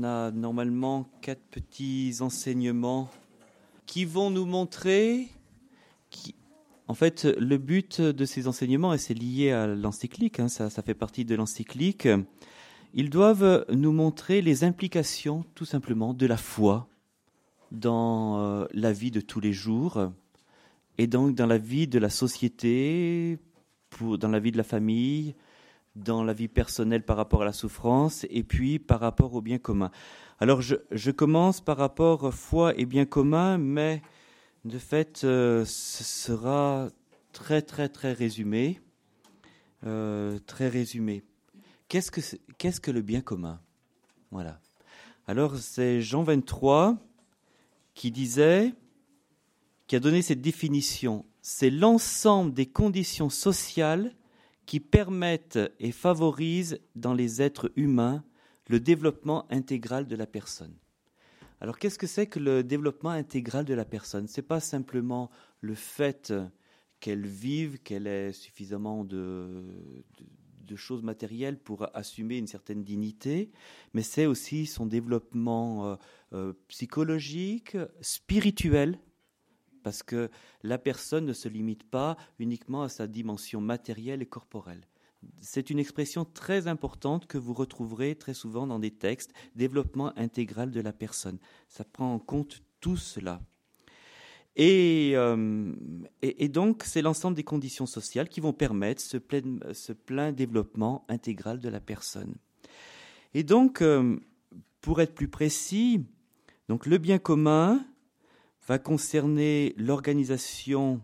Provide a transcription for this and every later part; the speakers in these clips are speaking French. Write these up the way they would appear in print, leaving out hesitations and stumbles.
on a normalement 4 petits enseignements qui vont nous montrer... En fait, le but de ces enseignements, et c'est lié à l'encyclique, ça fait partie de l'encyclique, ils doivent nous montrer les implications, tout simplement, de la foi dans la vie de tous les jours, et donc dans la vie de la société, dans la vie de la famille, dans la vie personnelle par rapport à la souffrance, et puis par rapport au bien commun. Alors, je commence par rapport foi et bien commun, mais de fait, ce sera très, très, très résumé. Très résumé. Qu'est-ce que le bien commun ? Voilà. Alors, c'est Jean 23 qui a donné cette définition. C'est l'ensemble des conditions sociales qui permettent et favorisent dans les êtres humains le développement intégral de la personne. Alors, qu'est-ce que c'est que le développement intégral de la personne ? Ce n'est pas simplement le fait qu'elle vive, qu'elle ait suffisamment de choses matérielles pour assumer une certaine dignité, mais c'est aussi son développement psychologique, spirituel, parce que la personne ne se limite pas uniquement à sa dimension matérielle et corporelle. C'est une expression très importante que vous retrouverez très souvent dans des textes, développement intégral de la personne. Ça prend en compte tout cela. Et donc, c'est l'ensemble des conditions sociales qui vont permettre ce plein développement intégral de la personne. Et donc, pour être plus précis, donc le bien commun va concerner l'organisation.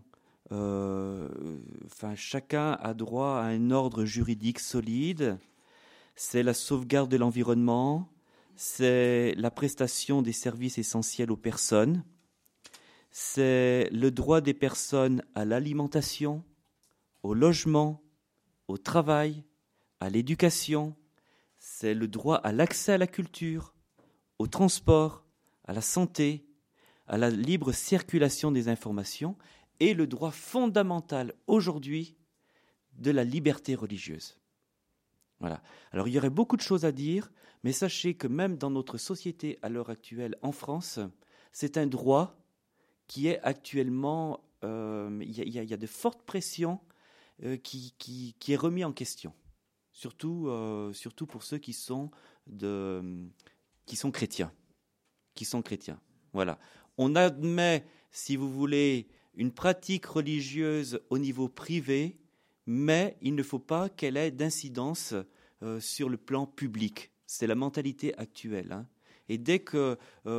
Chacun a droit à un ordre juridique solide. C'est la sauvegarde de l'environnement, c'est la prestation des services essentiels aux personnes, c'est le droit des personnes à l'alimentation, au logement, au travail, à l'éducation, c'est le droit à l'accès à la culture, au transport, à la santé, à la libre circulation des informations et le droit fondamental aujourd'hui de la liberté religieuse. Voilà. Alors il y aurait beaucoup de choses à dire, mais sachez que même dans notre société à l'heure actuelle en France, c'est un droit qui est actuellement, il y a de fortes pressions qui est remis en question, surtout pour ceux qui sont chrétiens. Voilà. On admet, si vous voulez, une pratique religieuse au niveau privé, mais il ne faut pas qu'elle ait d'incidence sur le plan public. C'est la mentalité actuelle. Et dès que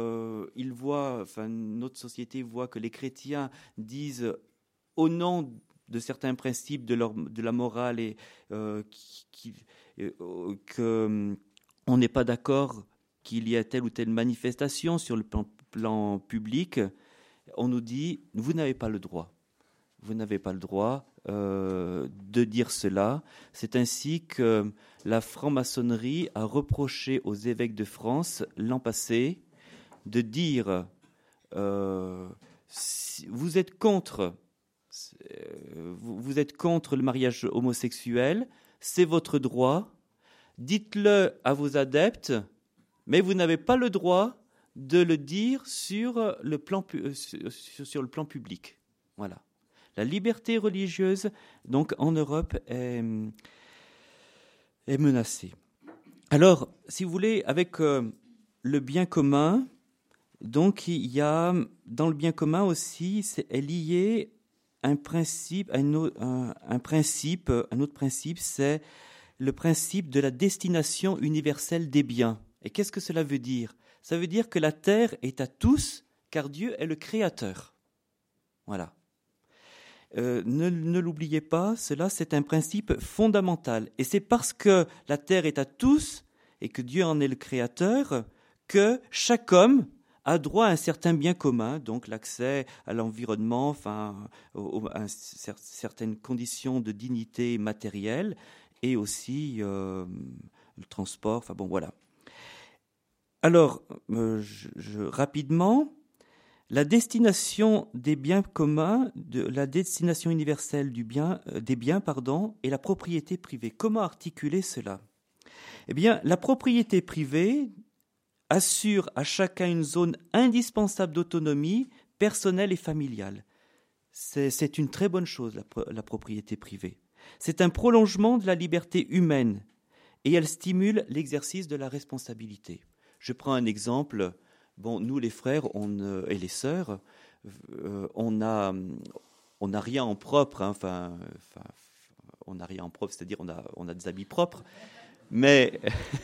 notre société voit que les chrétiens disent au nom de certains principes de la morale et qu'on n'est pas d'accord qu'il y ait telle ou telle manifestation sur le plan public, on nous dit « vous n'avez pas le droit ». Vous n'avez pas le droit de dire cela. C'est ainsi que la franc-maçonnerie a reproché aux évêques de France l'an passé de dire si vous êtes contre le mariage homosexuel, c'est votre droit, dites-le à vos adeptes, mais vous n'avez pas le droit de le dire sur le plan public. Voilà. La liberté religieuse, donc en Europe, est menacée. Alors, si vous voulez, avec le bien commun, donc il y a dans le bien commun aussi, est lié un autre principe, c'est le principe de la destination universelle des biens. Et qu'est-ce que cela veut dire ? Ça veut dire que la terre est à tous, car Dieu est le créateur. Voilà. Ne l'oubliez pas, cela c'est un principe fondamental. Et c'est parce que la terre est à tous et que Dieu en est le créateur que chaque homme a droit à un certain bien commun, donc l'accès à l'environnement, à certaines conditions de dignité matérielle et aussi le transport, voilà. Alors, rapidement, la destination des biens communs, la destination universelle des biens, et la propriété privée. Comment articuler cela ? Eh bien, la propriété privée assure à chacun une zone indispensable d'autonomie personnelle et familiale. C'est une très bonne chose, la propriété privée. C'est un prolongement de la liberté humaine et elle stimule l'exercice de la responsabilité. Je prends un exemple. Bon, nous, les frères et les sœurs, on n'a rien en propre. Hein, on n'a rien en propre, c'est-à-dire on a des habits propres, mais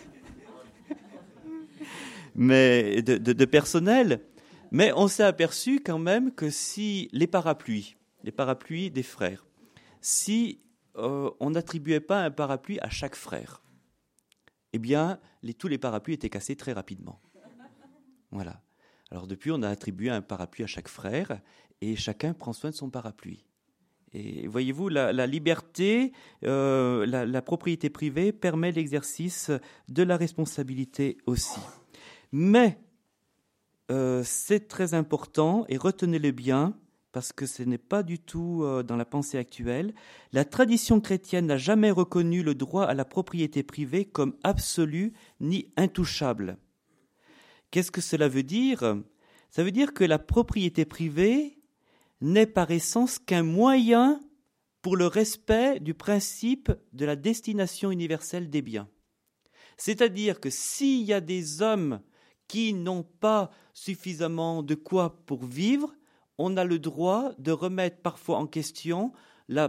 de personnel. Mais on s'est aperçu quand même que si les parapluies des frères, si on n'attribuait pas un parapluie à chaque frère, eh bien, tous les parapluies étaient cassés très rapidement. Voilà. Alors depuis, on a attribué un parapluie à chaque frère et chacun prend soin de son parapluie. Et voyez-vous, la liberté, la propriété privée permet l'exercice de la responsabilité aussi. Mais c'est très important, et retenez-le bien, parce que ce n'est pas du tout dans la pensée actuelle. La tradition chrétienne n'a jamais reconnu le droit à la propriété privée comme absolu ni intouchable. Qu'est-ce que cela veut dire ? Ça veut dire que la propriété privée n'est par essence qu'un moyen pour le respect du principe de la destination universelle des biens. C'est-à-dire que s'il y a des hommes qui n'ont pas suffisamment de quoi pour vivre, on a le droit de remettre parfois en question la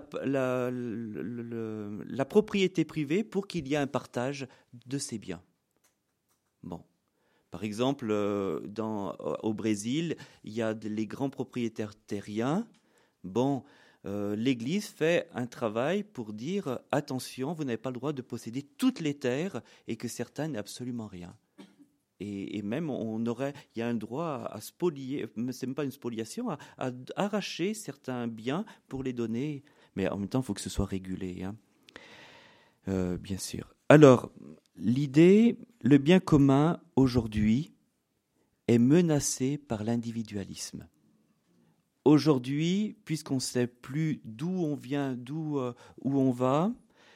propriété privée pour qu'il y ait un partage de ces biens. Bon. Par exemple, au Brésil, il y a les grands propriétaires terriens. Bon, l'Église fait un travail pour dire « Attention, vous n'avez pas le droit de posséder toutes les terres et que certains n'aient absolument rien ». Et même, il y a un droit à spolier, c'est même pas une spoliation, à arracher certains biens pour les donner. Mais en même temps, il faut que ce soit régulé, hein. Bien sûr. Alors, l'idée, le bien commun aujourd'hui est menacé par l'individualisme. Aujourd'hui, puisqu'on ne sait plus d'où on vient, où on va,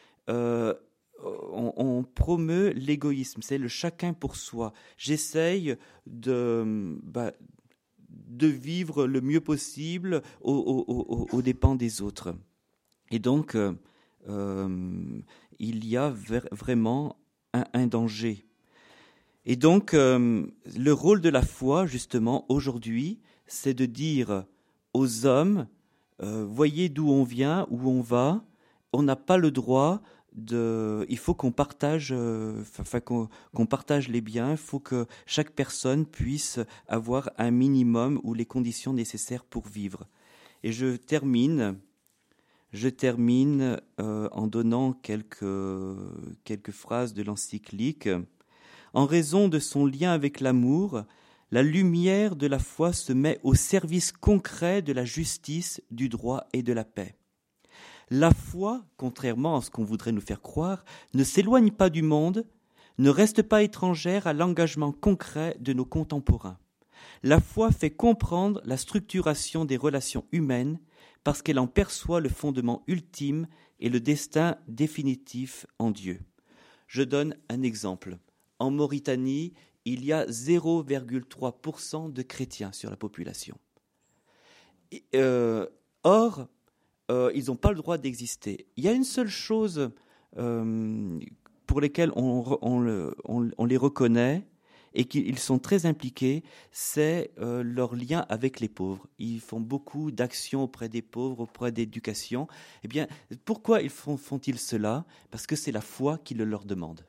on promeut l'égoïsme, c'est le chacun pour soi. J'essaye de vivre le mieux possible aux dépens des autres. Et donc, il y a vraiment un danger. Et donc, le rôle de la foi, justement, aujourd'hui, c'est de dire aux hommes, voyez d'où on vient, où on va, on n'a pas le droit il faut qu'on partage, qu'on partage les biens, il faut que chaque personne puisse avoir un minimum ou les conditions nécessaires pour vivre. Et je termine en donnant quelques phrases de l'encyclique. En raison de son lien avec l'amour, la lumière de la foi se met au service concret de la justice, du droit et de la paix. La foi, contrairement à ce qu'on voudrait nous faire croire, ne s'éloigne pas du monde, ne reste pas étrangère à l'engagement concret de nos contemporains. La foi fait comprendre la structuration des relations humaines parce qu'elle en perçoit le fondement ultime et le destin définitif en Dieu. Je donne un exemple. En Mauritanie, il y a 0,3% de chrétiens sur la population. Or, ils n'ont pas le droit d'exister. Il y a une seule chose pour lesquelles on les reconnaît et qu'ils sont très impliqués, c'est leur lien avec les pauvres. Ils font beaucoup d'actions auprès des pauvres, auprès d'éducation. Eh bien, pourquoi font-ils cela ? Parce que c'est la foi qui le leur demande.